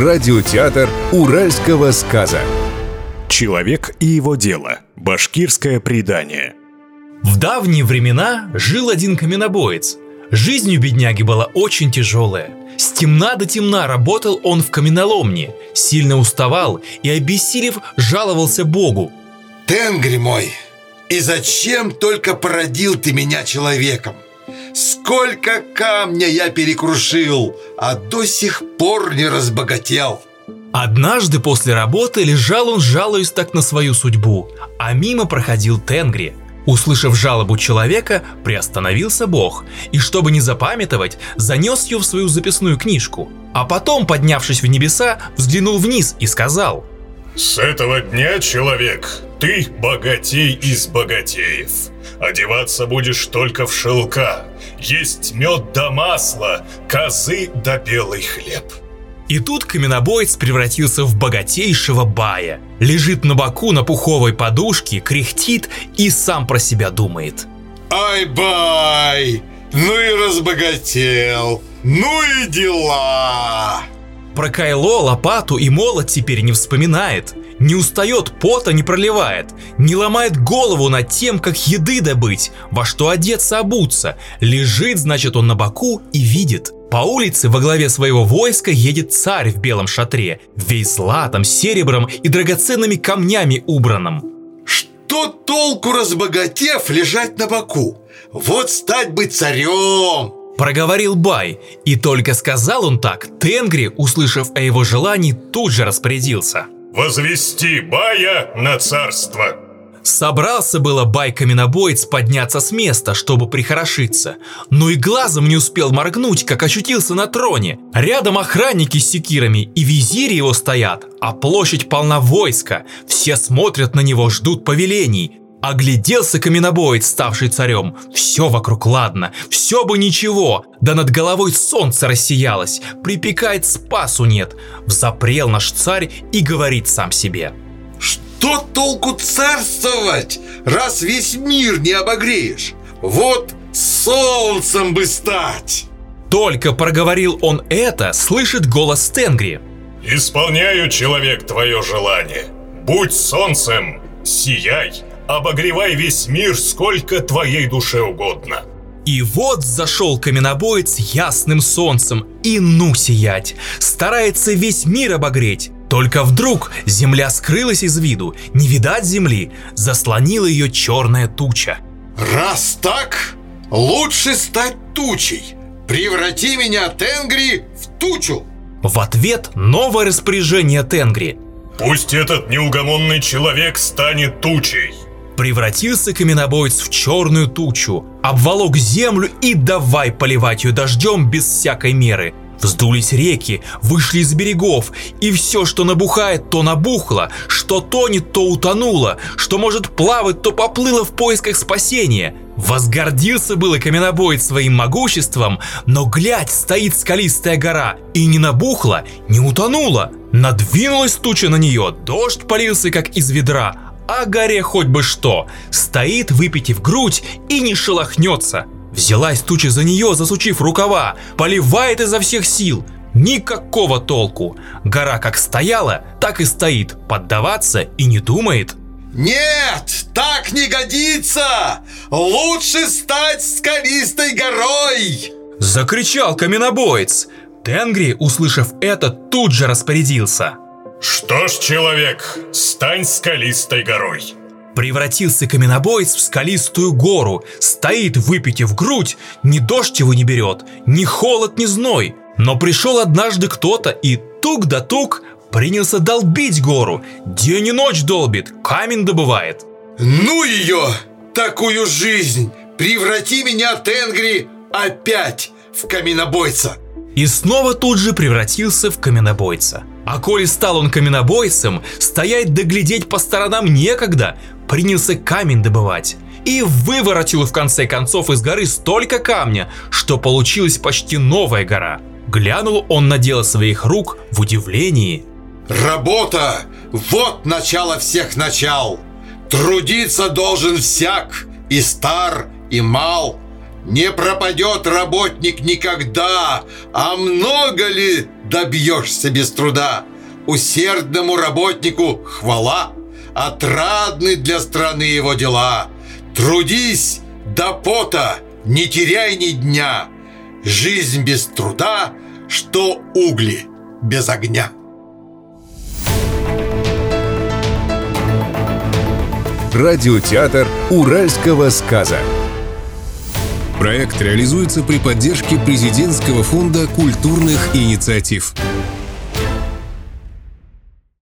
Радиотеатр уральского сказа. Человек и его дело. Башкирское предание. В давние времена жил один каменобоец. Жизнь у бедняги была очень тяжелая. С темна до темна работал он в каменоломне, сильно уставал и, обессилев, жаловался Богу. «Тенгри мой, и зачем только породил ты меня человеком? Сколько камня я перекрушил, а до сих пор не разбогател!» Однажды после работы лежал он, жалуясь так на свою судьбу, а мимо проходил Тенгри. Услышав жалобу человека, приостановился Бог и, чтобы не запамятовать, занес ее в свою записную книжку. А потом, поднявшись в небеса, взглянул вниз и сказал: «С этого дня, человек, ты богатей из богатеев. Одеваться будешь только в шелка, есть мед да масло, козы да белый хлеб». И тут каменобоец превратился в богатейшего бая. Лежит на боку на пуховой подушке, кряхтит и сам про себя думает. «Ай, бай, ну и разбогател, ну и дела!» Про кайло, лопату и молот теперь не вспоминает. Не устает, пота не проливает. Не ломает голову над тем, как еды добыть, во что одеться, обуться. Лежит, значит, он на боку и видит. По улице во главе своего войска едет царь в белом шатре, весь златом, серебром и драгоценными камнями убранным. «Что толку, разбогатев, лежать на боку? Вот стать бы царем!» Проговорил бай, и только сказал он так, Тенгри, услышав о его желании, тут же распорядился: «Возвести бая на царство». Собрался было бай-каменобоец подняться с места, чтобы прихорошиться, но и глазом не успел моргнуть, как очутился на троне. Рядом охранники с секирами и визири его стоят, а площадь полна войска. Все смотрят на него, ждут повелений. Огляделся каменобоец, ставший царем. Все вокруг ладно, все бы ничего, да над головой солнце рассиялось, припекает, спасу нет. Взапрел наш царь и говорит сам себе: «Что толку царствовать, раз весь мир не обогреешь? Вот солнцем бы стать!» Только проговорил он это, слышит голос Тенгри: «Исполняю, человек, твое желание. Будь солнцем, сияй, обогревай весь мир, сколько твоей душе угодно». И вот зашел каменобоец ясным солнцем, и ну сиять, старается весь мир обогреть. Только вдруг земля скрылась из виду, не видать земли, заслонила ее черная туча. «Раз так, лучше стать тучей. Преврати меня, Тенгри, в тучу!» В ответ новое распоряжение Тенгри: «Пусть этот неугомонный человек станет тучей». Превратился каменобоец в черную тучу, обволок землю и давай поливать ее дождем без всякой меры. Вздулись реки, вышли из берегов, и все, что набухает, то набухло, что тонет, то утонуло, что может плавать, то поплыло в поисках спасения. Возгордился было каменобоец своим могуществом, но глядь, стоит скалистая гора, и не набухла, не утонула. Надвинулась туча на нее, дождь полился, как из ведра, а горе хоть бы что, стоит, выпитив грудь, и не шелохнется. Взялась туча за нее, засучив рукава, поливает изо всех сил. Никакого толку. Гора как стояла, так и стоит, поддаваться и не думает. «Нет, так не годится! Лучше стать скалистой горой!» Закричал каменобоец. Тенгри, услышав это, тут же распорядился: «Что ж, человек, стань скалистой горой». Превратился каменобоец в скалистую гору, стоит, выпитив грудь, ни дождь его не берет, ни холод, ни зной. Но пришел однажды кто-то и тук да тук принялся долбить гору, день и ночь долбит, камень добывает. «Ну ее, такую жизнь! Преврати меня, Тенгри, опять в каменобойца!» И снова тут же превратился в каменобойца. А коли стал он каменобойцем, стоять да глядеть по сторонам некогда, принялся камень добывать. И выворотил в конце концов из горы столько камня, что получилась почти новая гора. Глянул он на дело своих рук в удивлении. «Работа! Вот начало всех начал! Трудиться должен всяк, и стар, и мал. Не пропадет работник никогда, а много ли добьешься без труда? Усердному работнику хвала, отрадны для страны его дела. Трудись до пота, не теряй ни дня. Жизнь без труда, что угли без огня. Радиотеатр «Уральского сказа». Проект реализуется при поддержке Президентского фонда культурных инициатив.